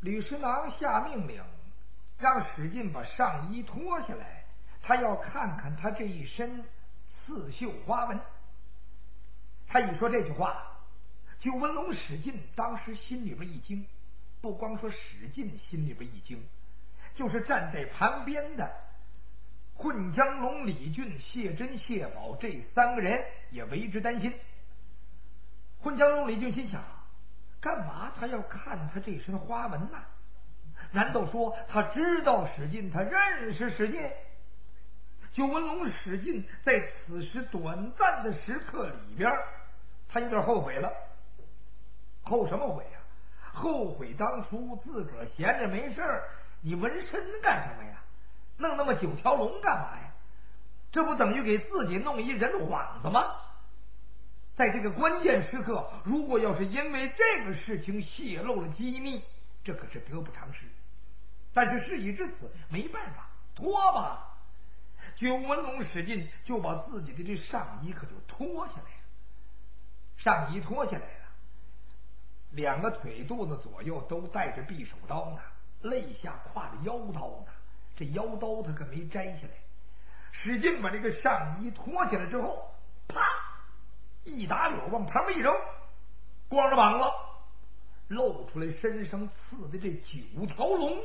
吕师郎下命令，让史进把上衣脱下来，他要看看他这一身刺绣花纹。他一说这句话，九纹龙史进当时心里边一惊，不光说史进心里边一惊，就是站在旁边的混江龙李俊、谢珍、谢宝这三个人也为之担心。混江龙李俊心想，干嘛他要看他这身花纹呢？难道说他知道史进，他认识史进？九纹龙史进在此时短暂的时刻里边，他有点后悔了。后什么悔呀？后悔当初自个儿闲着没事儿，你纹身干什么呀？弄那么9条龙干嘛呀？这不等于给自己弄一人幌子吗？在这个关键时刻，如果要是因为这个事情泄露了机密，这可是得不偿失。但是事已至此，没办法，脱吧。九纹龙史进就把自己的这上衣可就脱下来了。上衣脱下来了，两个腿肚子左右都带着匕首刀呢，肋下挎着腰刀呢。这腰刀他可没摘下来。史进把这个上衣脱下来之后，啪一打柳往旁边一扔，光着膀子露出来身上刺的这9条龙。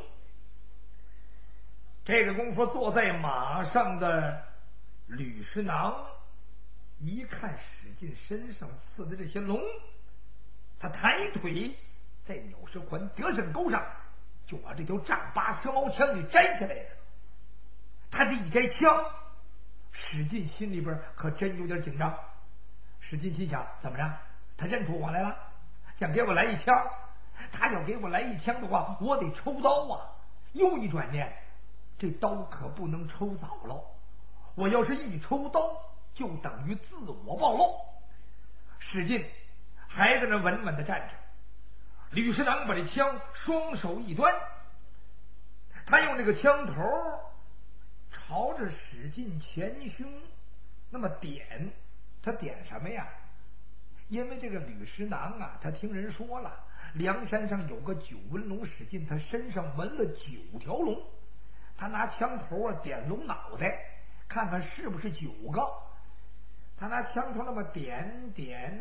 这个功夫坐在马上的吕师囊一看史进身上刺的这些龙，他抬腿在鸟石环得胜钩上就把这条丈八蛇矛枪给摘下来了。他这一摘枪，史进心里边可真有点紧张。史进心想，怎么着？他认出我来了，想给我来一枪。他要给我来一枪的话，我得抽刀啊。又一转念，这刀可不能抽早了，我要是一抽刀，就等于自我暴露。史进还在那稳稳地站着。吕师囊把这枪双手一端，他用这个枪头朝着史进前胸那么点。他点什么呀？因为这个吕师囊啊，他听人说了，梁山上有个九纹龙史进，他身上纹了9条龙。他拿枪头啊点龙脑袋，看看是不是9个。他拿枪头那么点，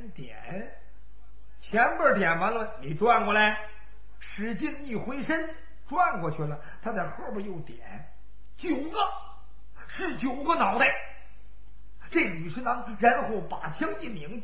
前边点完了，你转过来。史进一回身转过去了，他在后边又点9个，是9个脑袋。这吕师囊然后把枪一拧，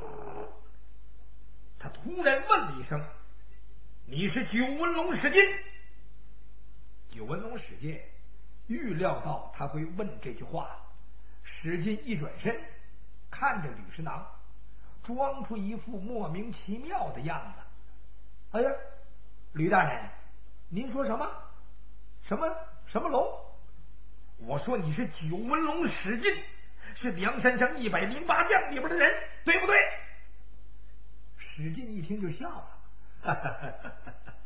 他突然问了一声：“你是九纹龙史进？”九纹龙史进预料到他会问这句话，史进一转身看着吕师囊，装出一副莫名其妙的样子。哎呀，吕大人，您说什么？什么龙？我说你是九纹龙史进，是梁山上108将里边的人，对不对？史进一听就笑了，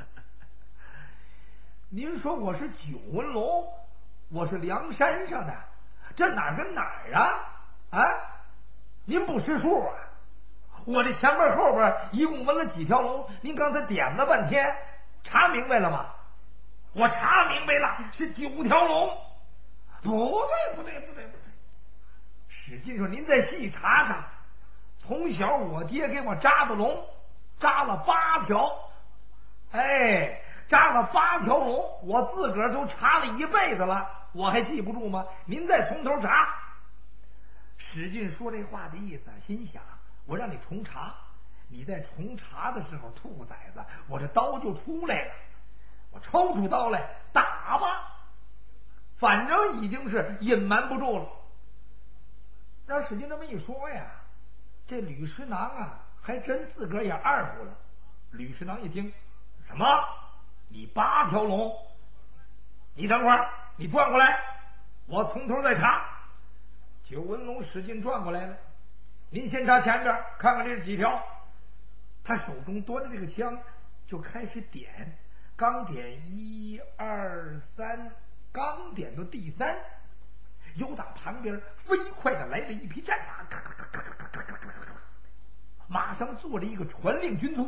您说我是九纹龙，我是梁山上的，这哪儿跟哪儿啊？您不识数啊！我这前边后边一共纹了几条龙？您刚才点了半天，查明白了吗？我查明白了，是9条龙。不对。史进说：“您再细查查，从小我爹给我扎的龙，扎了8条。扎了8条龙，我自个儿都查了一辈子了，我还记不住吗？您再从头查。”史进说这话的意思，心想：我让你重查，你在重查的时候，兔崽子，我这刀就出来了，我抽出刀来打吧，反正已经是隐瞒不住了。让史进这么一说呀，这吕师囊啊，还真自个儿也二乎了。吕师囊一听，什么？你8条龙？你等会儿，你转过来，我从头再查。九纹龙史进转过来了，您先查前边，看看这是几条。他手中端着这个枪，就开始点，刚点1、2、3，刚点到第3，有打旁边飞快的来了一匹战马，马上坐着一个传令军卒，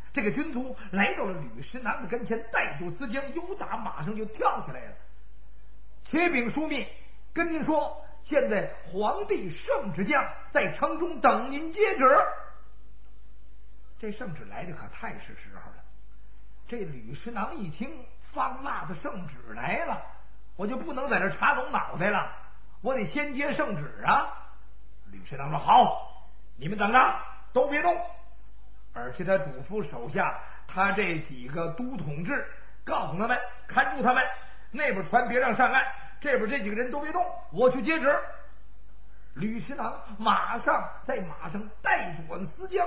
这个军卒来到了吕师囊的跟前，带住丝缰，由打马上就跳下来了。启禀枢密，跟您说，现在皇帝圣旨将在城中等您接旨。这圣旨来的可太是时候了。这吕师囊一听方腊的圣旨来了，我就不能在这插拢脑袋了，我得先接圣旨啊。吕师囊说：“好，你们等着，都别动。”而且他嘱咐手下他这几个都统制，告诉他们看住他们，那边船别让上岸，这边这几个人都别动，我去接旨。吕师囊马上在马上带转丝缰，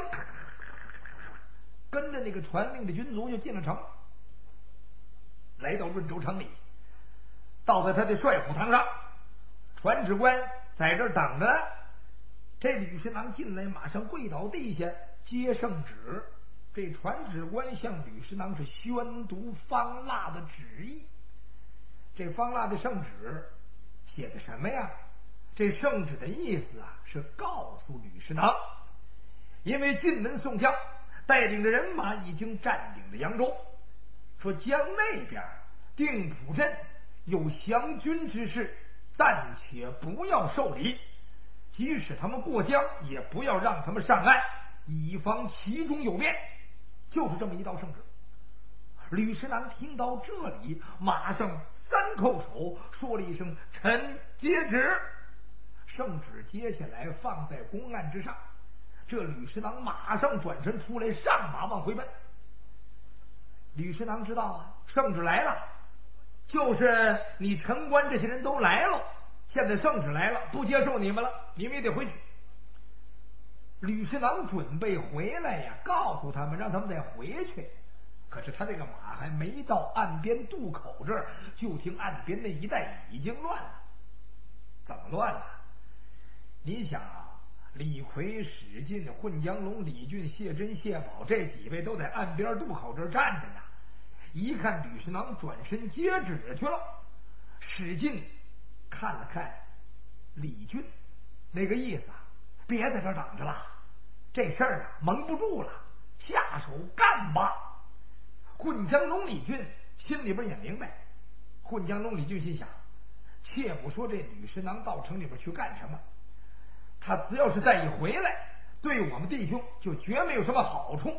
跟着那个传令的军卒就进了城，来到润州城里，倒在他的帅府堂上，传旨官在这儿等着。这吕师囊进来，马上跪倒地下接圣旨。这传旨官向吕师囊是宣读方腊的旨意。这方腊的圣旨写的什么呀？这圣旨的意思啊，是告诉吕师囊，因为晋文宋江带领着人马已经占领了扬州，说江那边定浦镇有降军之事，暂且不要受理，即使他们过江，也不要让他们上岸，以防其中有变。就是这么一道圣旨。吕师囊听到这里，马上三叩首，说了一声：“臣接旨。”圣旨接下来放在公案之上。这吕师囊马上转身出来，上马往回奔。吕师囊知道啊，圣旨来了，就是你城关这些人都来了，现在圣旨来了，不接受你们了，你们也得回去。吕师囊准备回来呀，告诉他们让他们再回去。可是他这个马还没到岸边渡口这儿，就听岸边那一带已经乱了。怎么乱了？你想啊，李逵、史进、混江龙、李俊、谢珍、谢宝这几位都在岸边渡口这儿站着呢。一看吕师囊转身接旨去了，史进看了看李俊，那个意思啊，别在这儿等着了，这事儿啊蒙不住了，下手干吧。混江龙李俊心里边也明白，混江龙李俊心想，切不说这吕师囊到城里边去干什么，他只要是再一回来，对我们弟兄就绝没有什么好处。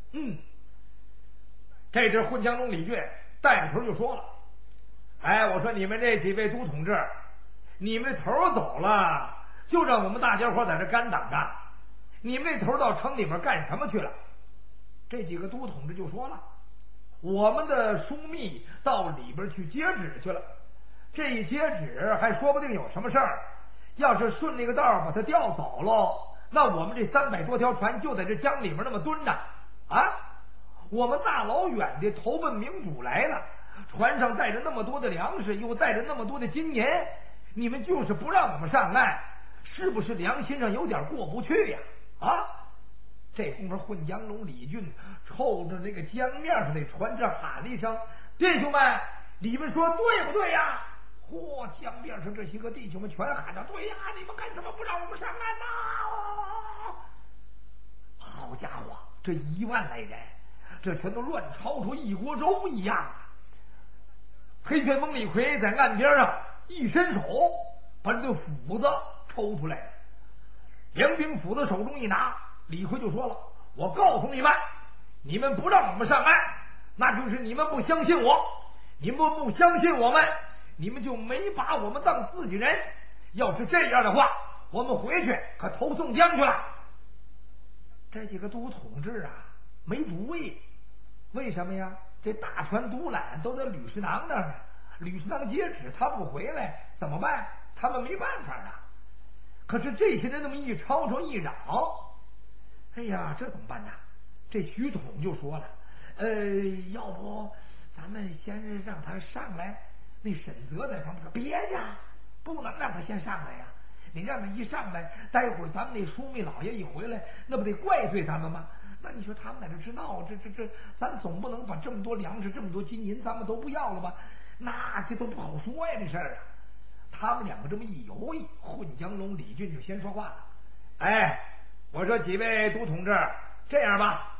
这只混江龙李俊带着头就说了：“哎，我说你们这几位都统制，你们头走了，就让我们大家伙在这干等着。你们那头到城里边干什么去了？”这几个都统制就说了：“我们的枢密到里边去接旨去了。这一接旨还说不定有什么事儿，要是顺那个道把他调走了，那我们这300多条船就在这江里面那么蹲着啊！我们大老远的投奔明主来了，船上带着那么多的粮食，又带着那么多的金银，你们就是不让我们上岸，是不是良心上有点过不去呀？啊！”这功夫，混江龙李俊冲着那个江面上那船只喊了一声：“弟兄们，你们说对不对呀？”嚯，江面上这些个弟兄们全喊着：“对呀！你们干什么不让我们上岸呐？”好家伙，这1万来人，这全都乱抄出一锅粥一样啊！黑旋风李逵在岸边上一伸手，把这个斧子抽出来了，梁兵斧子手中一拿，李逵就说了：“我告诉你们，你们不让我们上岸，那就是你们不相信我。你们不相信我们，你们就没把我们当自己人。要是这样的话，我们回去可投宋江去了。”这几个都统制啊，没主意。为什么呀？这大船独揽都在吕师囊那儿呢，吕师囊接旨，他不回来怎么办？他们没办法啊。可是这些人那么一吵吵一嚷，哎呀，这怎么办呢？这徐统就说了：“要不咱们先让他上来。”那沈泽在旁边说：“别呀，不能让他先上来呀！你让他一上来，待会儿咱们那枢密老爷一回来，那不得怪罪咱们吗？那你说他们在这直闹，这，咱总不能把这么多粮食、这么多金银，咱们都不要了吧？那这都不好说呀，这事儿啊！”他们两个这么一犹豫，混江龙李俊就先说话了：“哎，我说几位都统制，这样吧，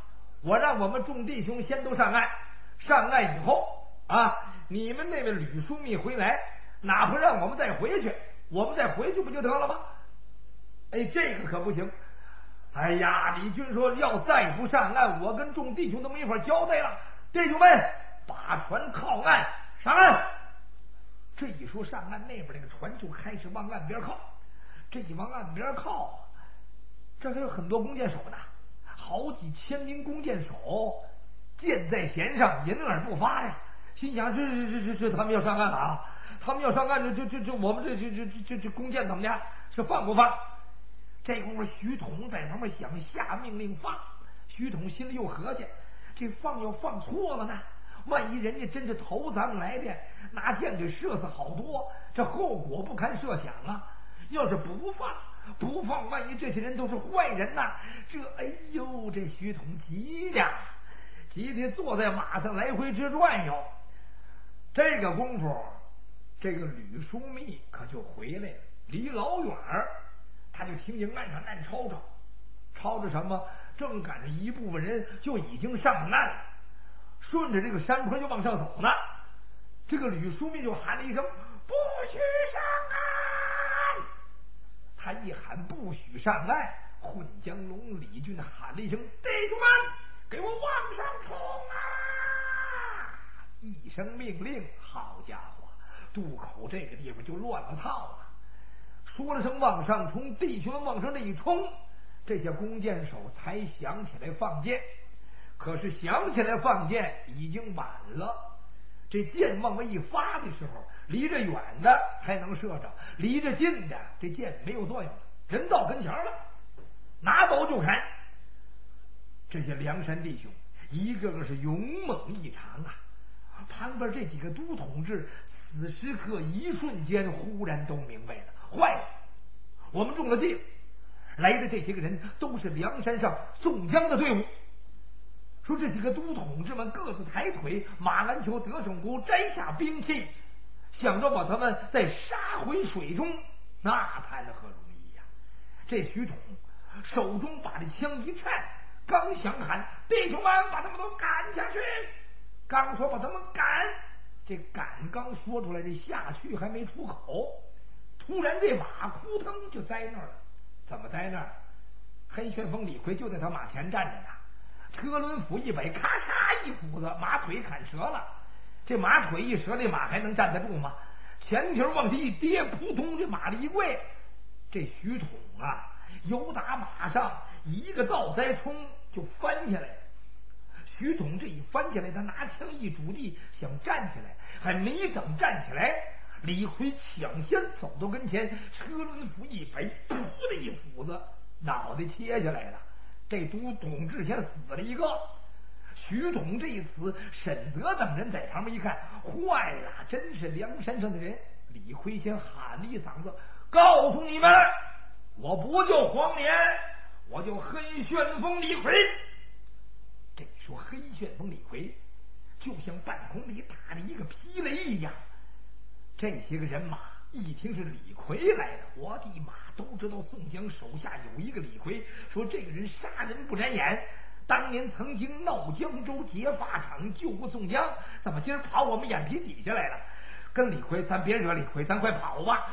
我让我们众弟兄先都上岸，上岸以后啊，你们那位吕枢密回来，哪怕让我们再回去，我们再回去不就得了吗？哎，这个可不行。哎呀，李军说要再不上岸，我跟众弟兄都没法交代了。弟兄们，把船靠岸，上岸。这一说上岸，那边那个船就开始往岸边靠。这一往岸边靠，这还有很多弓箭手呢，好几千名弓箭手，箭在弦上，隐而不发呀。心想这他们要上岸了啊！他们要上岸，这我们这弓箭怎么的？是放不放？这功夫徐统在旁边想下命令放，徐统心里又合计，这放要放错了呢，万一人家真是投咱们来的，拿箭给射死好多，这后果不堪设想啊！要是不放，万一这些人都是坏人呐，哎呦，这徐统急得坐在马上来回直转悠。这个功夫，这个吕枢密可就回来了，离老远儿，他就听见岸上暗吵着什么，正赶着一部分人就已经上岸了，顺着这个山坡就往上走呢。这个吕枢密就喊了一声：“不许上岸！”他一喊不许上岸，混江龙李俊喊了一声：“弟兄们，给我往上冲啊！”一声命令，好家伙，渡口这个地方就乱了套了。说了声往上冲，弟兄们往上这一冲，这些弓箭手才想起来放箭。可是想起来放箭已经晚了，这箭往外一发的时候，离着远的还能射着，离着近的这箭没有作用了，人到跟前了，拿刀就砍。这些梁山弟兄一个个是勇猛异常啊！旁边这几个都统制此时刻一瞬间忽然都明白了，坏了，我们中了计了。来的这些个人都是梁山上宋江的队伍。说这几个都统制们各自抬腿，马兰球、德胜鼓摘下兵器，想着把他们再杀回水中，那谈何容易呀！这徐统手中把这枪一颤，刚想喊弟兄们把他们都赶下去，刚说把他们赶，这赶刚说出来，这下去还没出口，突然这马扑腾就栽那儿了。怎么栽那儿？黑旋风李逵就在他马前站着呢，车轮斧一摆，咔嚓一斧子，马腿砍折了。这马腿一折，这马还能站得住吗？前蹄往地一跌，扑通，这马里一跪。这徐统啊，由打马上一个倒栽葱就翻下来了。徐统这一翻起来，他拿枪一拄地，想站起来，还没等站起来，李逵抢先走到跟前，车轮斧一摆，噗的一斧子，脑袋切下来了。这都统制先死了一个。徐统这一死，沈泽等人在旁边一看，坏了，真是梁山上的人。李逵先喊了一嗓子：“告诉你们，我不叫黄年，我叫黑旋风李逵。”这一说黑旋风李逵，就像半空里打的一个霹雷一样。这些个人马一听是李逵来的，我的妈，都知道宋江手下有一个李逵，说这个人杀人不眨眼，当年曾经闹江州劫法场救过宋江，怎么今儿跑我们眼皮底下来了？跟李逵，咱别惹李逵，咱快跑吧！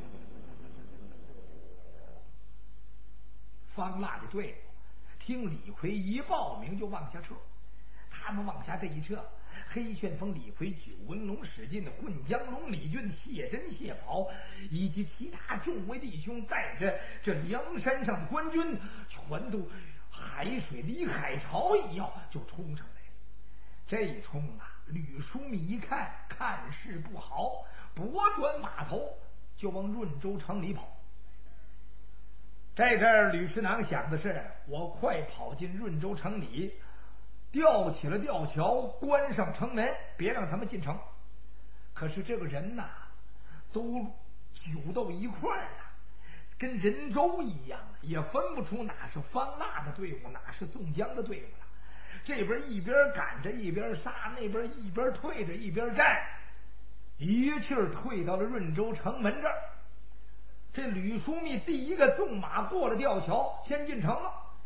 方腊的队伍听李逵一报名就往下撤，他们往下这一撤，黑旋风李逵、九纹龙史进、混江龙李俊、谢珍、谢宝以及其他众位弟兄，带着这梁山上的官军，全都海水离海潮一样就冲上来了。这一冲啊，吕枢密一看，看势不好，拨转马头就往润州城里跑。这阵儿吕师囊想的是，我快跑进润州城里，吊起了吊桥，关上城门，别让他们进城。可是这个人呐，都揪到一块儿了，跟人州一样，也分不出哪是方腊的队伍，哪是宋江的队伍了。这边一边赶着一边杀，那边一边退着一边战，一气儿退到了润州城门这儿。这吕枢密第一个纵马过了吊桥，先进城了。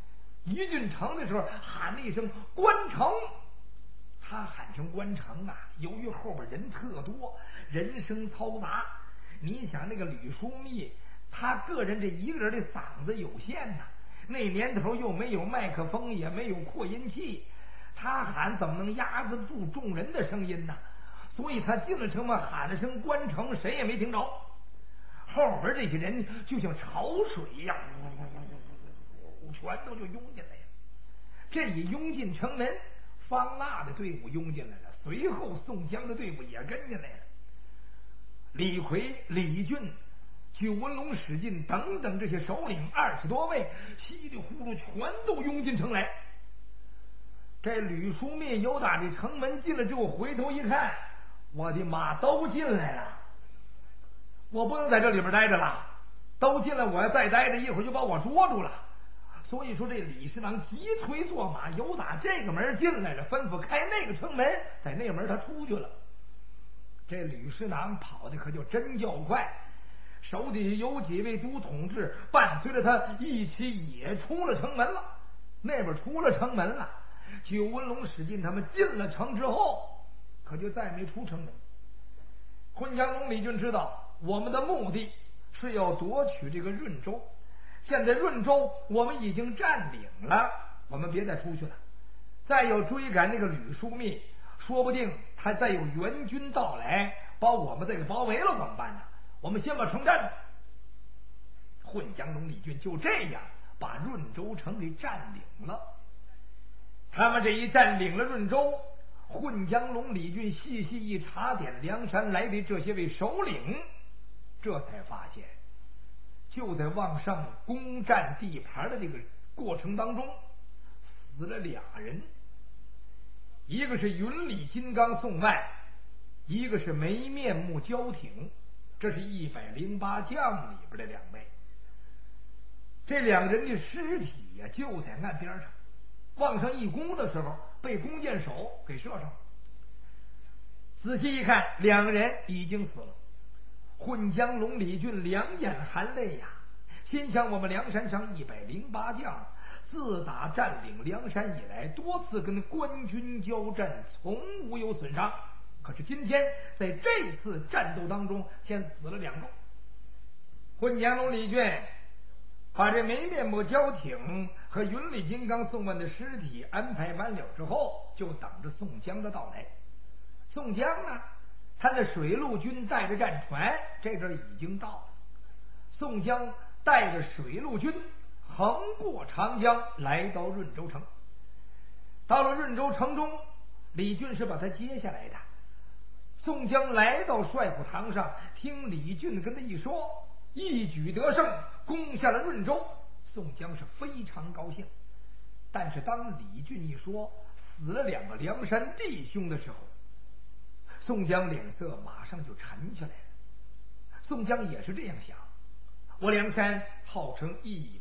一进城的时候喊了一声关城，他喊成关城啊，由于后边人特多，人声嘈杂，你想那个吕书密他个人这一个人的嗓子有限呐，那年头又没有麦克风，也没有扩音器，他喊怎么能压制住众人的声音呢？所以他进了城嘛，喊了声关城，谁也没听着。后边这些人就像潮水一样，全都就涌进来了。这一涌进城门，方腊的队伍涌进来了，随后宋江的队伍也跟进来了。李逵、李俊、九纹龙、史进等等这些首领20多位，稀里糊涂全都涌进城来。这吕书密由打这城门进了之后，回头一看，我的妈，都进来了！我不能在这里边待着了，都进来，我要再待着一会儿就把我捉住了。所以说，这李侍郎急催坐马，由打这个门进来了，吩咐开那个城门，在那门他出去了。这吕侍郎跑的可就真叫快，手底下有几位都统制伴随着他一起也出了城门了。那边出了城门了，九纹龙、史进他们进了城之后，可就再没出城门。混江龙、李俊知道我们的目的是要夺取这个润州，现在润州我们已经占领了，我们别再出去了。再要追赶那个吕书密，说不定他再有援军到来，把我们这个包围了怎么办呢？我们先把城占了。混江龙、李俊就这样把润州城给占领了。他们这一占领了润州，混江龙、李俊细细一查点梁山来的这些位首领，这才发现就在往上攻占地盘的这个过程当中，死了俩人，一个是云里金刚宋万，一个是没面目焦挺，这是108将里边的两位。这两人的尸体呀，就在岸边上，往上一攻的时候，被弓箭手给射上了。仔细一看，两人已经死了。混江龙、李俊两眼含泪呀，心想我们梁山上108将，自打占领梁山以来，多次跟官军交战，从无有损伤。可是今天在这次战斗当中，先死了2个。混江龙、李俊把这没面目焦挺和云里金刚宋万的尸体安排完了之后，就等着宋江的到来。宋江呢，他的水陆军带着战船，这阵已经到了。宋江带着水陆军横过长江，来到润州城。到了润州城中，李俊是把他接下来的。宋江来到帅府堂上，听李俊跟他一说，一举得胜，攻下了润州。宋江是非常高兴。但是当李俊一说死了2个梁山弟兄的时候，宋江脸色马上就沉下来了。宋江也是这样想，我梁山号称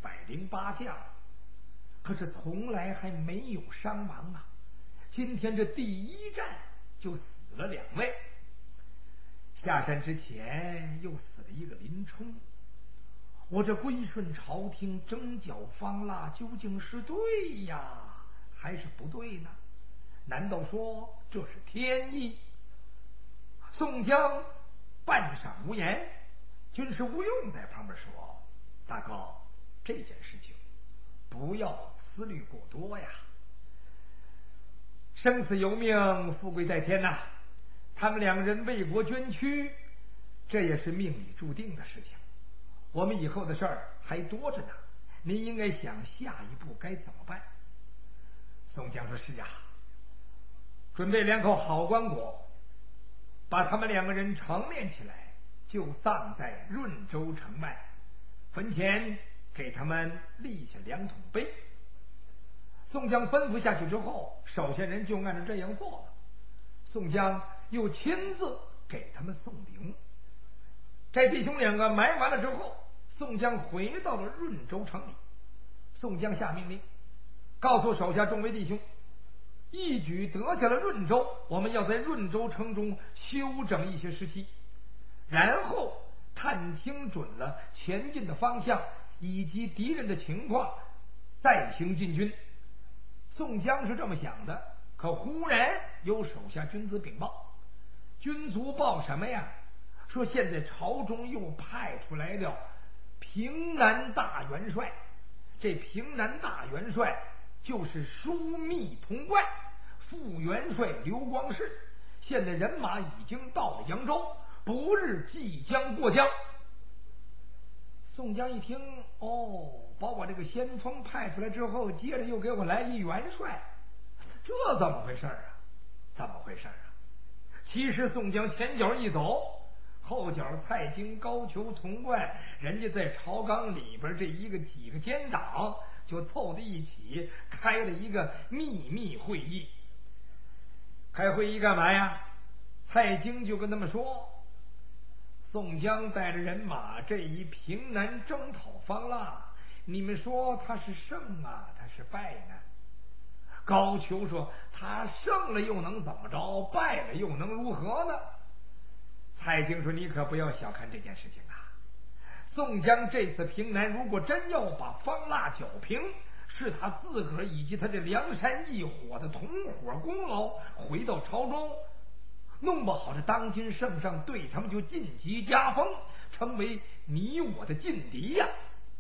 108将，可是从来还没有伤亡啊，今天这第一战就死了2位，下山之前又死了一个林冲，我这归顺朝廷征剿方腊，究竟是对呀还是不对呢？难道说这是天意？宋江半晌无言，军师吴用在旁边说：大哥，这件事情不要思虑过多呀，生死由命，富贵在天呐，他们2人为国捐躯，这也是命里注定的事情，我们以后的事儿还多着呢，您应该想下一步该怎么办。宋江说：是啊，准备2口好棺椁，把他们2个人成殓起来，就葬在润州城外，坟前给他们立下2桶碑。宋江吩咐下去之后，手下人就按照这样做了。宋江又亲自给他们送灵。这弟兄2个埋完了之后，宋江回到了润州城里。宋江下命令，告诉手下众位弟兄，一举得下了润州，我们要在润州城中休整一些时期，然后探听准了前进的方向以及敌人的情况， 再行进军。宋江是这么想的，可忽然有手下军子禀报，军卒报什么呀？说现在朝中又派出来了平南大元帅。这平南大元帅就是枢密统贯副元帅刘光世，现在人马已经到了扬州，不日即将过江。宋江一听，把我这个先锋派出来之后，接着又给我来一元帅，这怎么回事啊？怎么回事啊？其实宋江前脚一走，后脚蔡京、高俅、童贯，人家在朝纲里边这几个奸党就凑在一起开了一个秘密会议。开会议干嘛呀？蔡京就跟他们说，宋江带着人马这一平南征讨方腊，你们说他是胜啊，他是败呢？高俅说，他胜了又能怎么着，败了又能如何呢？蔡京说，你可不要小看这件事情啊！宋江这次平南，如果真要把方腊剿平，是他自个儿以及他这梁山一伙的同伙功劳，回到朝中，弄不好这当今圣上对他们就晋级加封，成为你我的劲敌呀！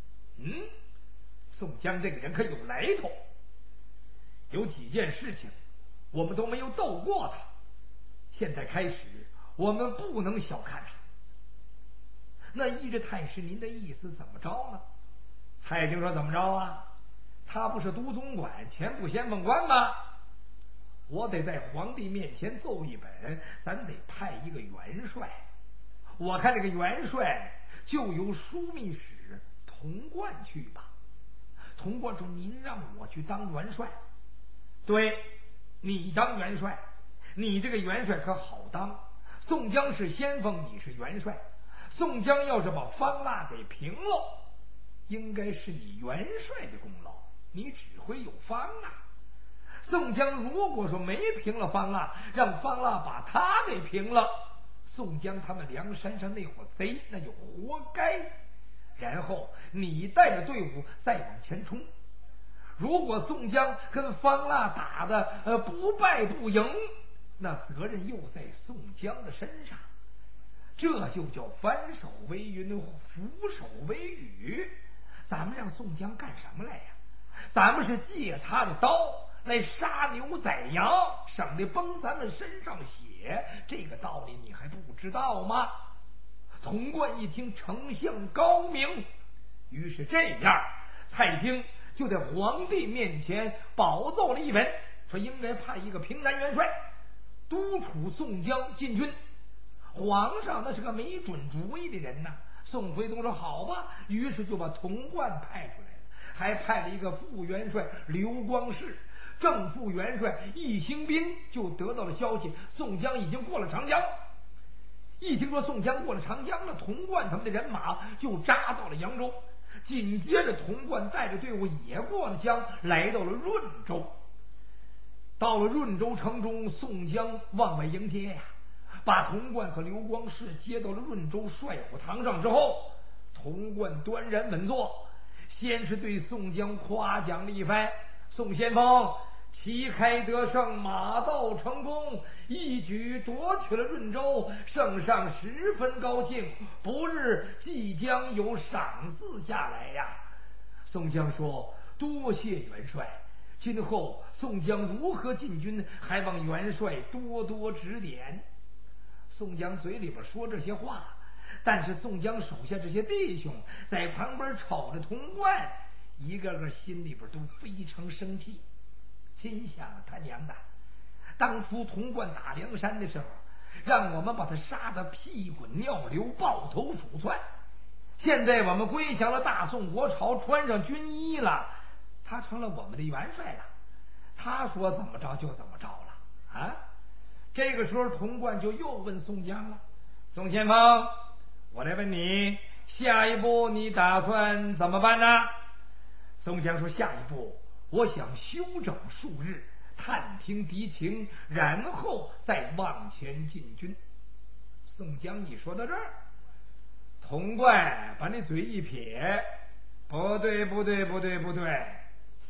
宋江这个人可有来头，有几件事情我们都没有斗过他，现在开始我们不能小看他。那依着太师您的意思怎么着呢？蔡京说，怎么着啊？他不是都总管前部先锋官吗？我得在皇帝面前奏一本，咱得派一个元帅。我看这个元帅就由枢密使童贯去吧。童贯说，您让我去当元帅？对，你当元帅，你这个元帅可好当。宋江是先锋，你是元帅。宋江要是把方腊给平了，应该是你元帅的功劳，你指挥有方腊。宋江如果说没平了方腊，让方腊把他给平了，宋江他们梁山上那伙贼那就活该。然后你带着队伍再往前冲，如果宋江跟方腊打的不败不赢，那责任又在宋江的身上，这就叫翻手为云，覆手为雨。咱们让宋江干什么来呀？咱们是借他的刀来杀牛宰羊，省得崩咱们身上血，这个道理你还不知道吗？童贯一听，丞相高明，于是这样，蔡京就在皇帝面前保奏了一本，说应该派一个平南元帅督促宋江进军。皇上那是个没准主意的人呐。宋徽宗说好吧，于是就把童贯派出来了，还派了一个副元帅刘光世，正副元帅易兴斌就得到了消息，宋江已经过了长江。一听说宋江过了长江了，童贯他们的人马就扎到了扬州。紧接着童贯带着队伍也过了江，来到了润州。到了润州城中，宋江往外迎接呀，把童贯和刘光世接到了润州帅府堂上之后，童贯端然稳坐，先是对宋江夸奖了一番：宋先锋旗开得胜，马到成功，一举夺取了润州，圣上十分高兴，不日即将有赏赐下来呀。宋江说，多谢元帅，今后宋江如何进军，还望元帅多多指点。宋江嘴里边说这些话，但是宋江手下这些弟兄在旁边瞅着童贯，一个个心里边都非常生气，心想他娘的，当初童贯打梁山的时候，让我们把他杀得屁滚尿流，抱头鼠窜，现在我们归降了大宋国朝，穿上军衣了，他成了我们的元帅了，他说怎么着就怎么着了啊！这个时候童贯就又问宋江了：宋先锋，我来问你，下一步你打算怎么办呢？宋江说，下一步我想休整数日，探听敌情，然后再往前进军。宋江一说到这儿，童贯把那嘴一撇：不对不对不对不对，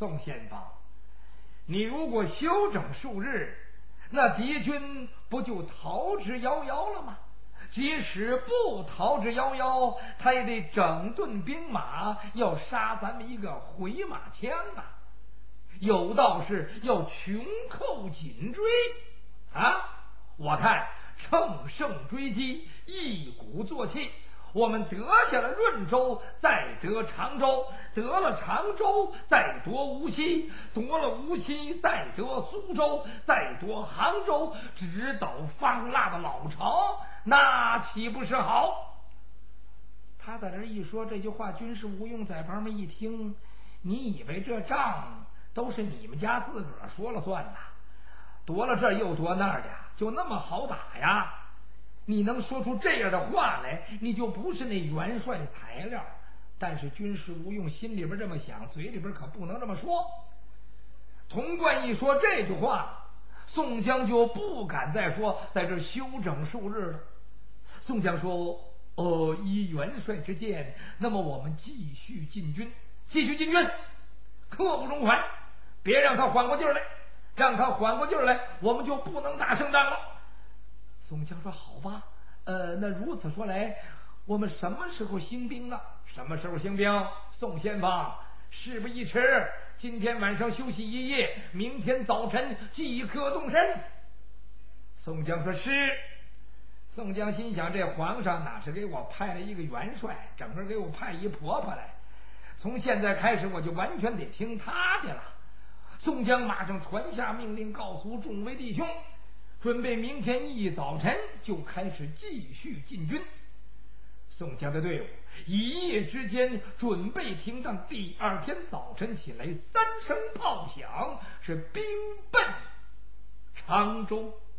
宋先锋，你如果休整数日，那敌军不就逃之夭夭了吗？即使不逃之夭夭，他也得整顿兵马，要杀咱们一个回马枪啊！有道是要穷寇紧追啊！我看乘胜追击，一鼓作气，我们得下了润州，再得常州，得了常州，再夺无锡，夺了无锡，再得苏州，再夺杭州，直捣方腊的老巢，那岂不是好？他在这一说这句话，军师吴用在旁边一听，你以为这仗都是你们家自个儿说了算呐？夺了这又夺那儿的，就那么好打呀？你能说出这样的话来，你就不是那元帅的材料。但是军师吴用心里边这么想，嘴里边可不能这么说。童贯一说这句话，宋江就不敢再说在这休整数日了。宋江说：依元帅之见，那么我们继续进军，刻不容缓，别让他缓过劲儿来，让他缓过劲儿来，我们就不能打胜仗了。宋江说：好吧，那如此说来，我们什么时候兴兵呢？什么时候兴兵？宋先锋，事不宜迟，今天晚上休息一夜，明天早晨即刻动身。宋江说：是。宋江心想，这皇上哪是给我派了一个元帅，整个给我派一婆婆来，从现在开始我就完全得听他的了。宋江马上传下命令，告诉众位弟兄，准备明天一早晨就开始继续进军。宋江的队伍一夜之间准备停当，第二天早晨起来，3声炮响，是兵奔常州。